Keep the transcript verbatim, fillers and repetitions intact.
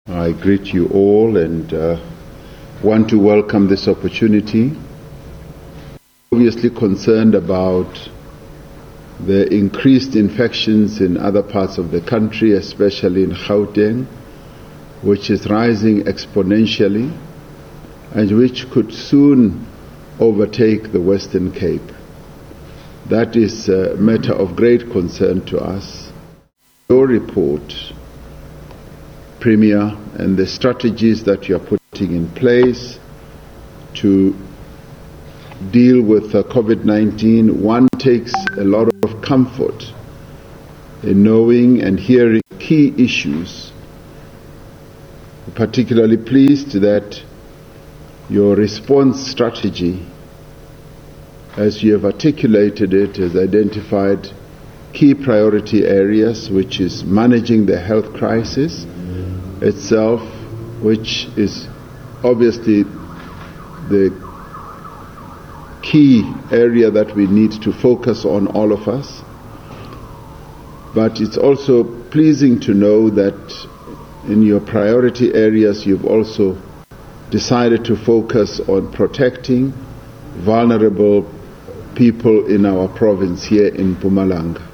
I greet you all and uh, want to welcome this opportunity. Obviously concerned about the increased infections in other parts of the country, especially in Gauteng, which is rising exponentially and which could soon overtake the Western Cape. That is a matter of great concern to us. Your report, Premier, and the strategies that you are putting in place to deal with uh, COVID nineteen, one takes a lot of comfort in knowing and hearing key issues. I'm particularly pleased that your response strategy, as you have articulated it, has identified key priority areas, which is managing the health crisis itself, which is obviously the key area that we need to focus on, all of us. But it's also pleasing to know that in your priority areas you've also decided to focus on protecting vulnerable people in our province here in Mpumalanga.